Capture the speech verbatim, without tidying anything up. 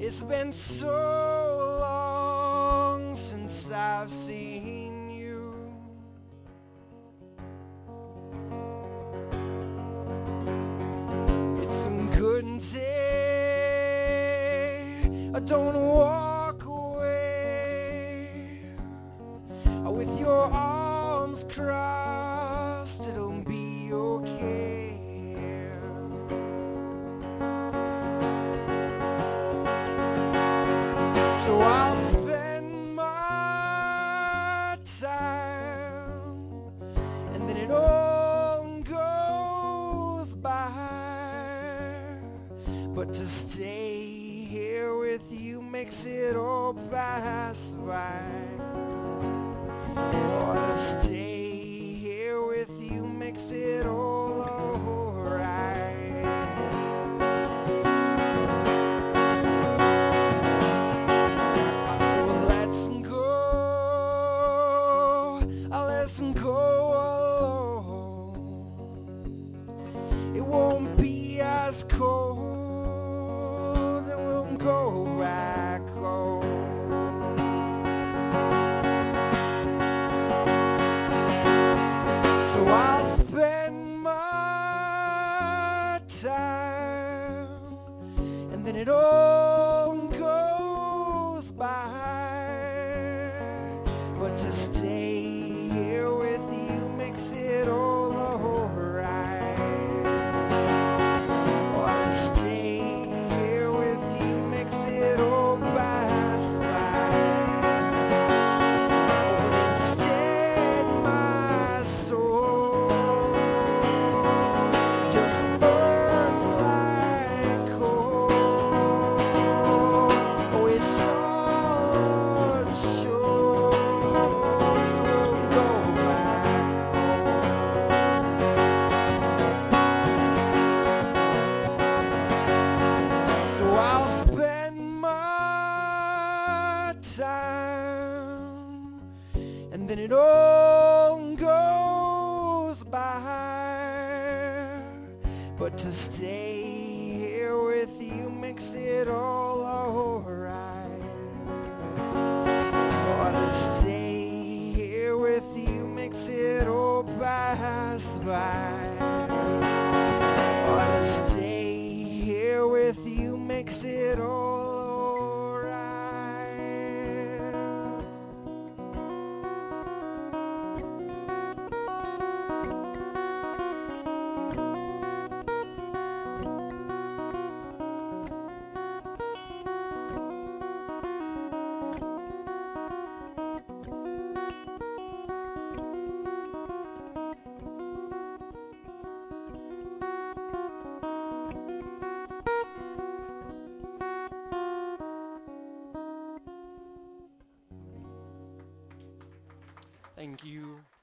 It's been so long since I've seen you. It's a good day. I don't walk away with your arms crossed. It'll be okay. So I'll spend my time, and then it all goes by. But to stay here with you makes it all pass by. Or to stay here with you makes it all alright. Go alone. It won't be as cold, and we'll go back home. So I'll spend my time, and then it all goes by. But to stay here with you makes it all alright. Or to stay here with you makes it all pass by. But instead my soul just burns like coal. Oh, it's all unsure. I'll spend my time, and then it all goes by. But to stay here with you makes it all alright. Or to stay here with you makes it all pass by. Or to stay here with you makes it all Thank you.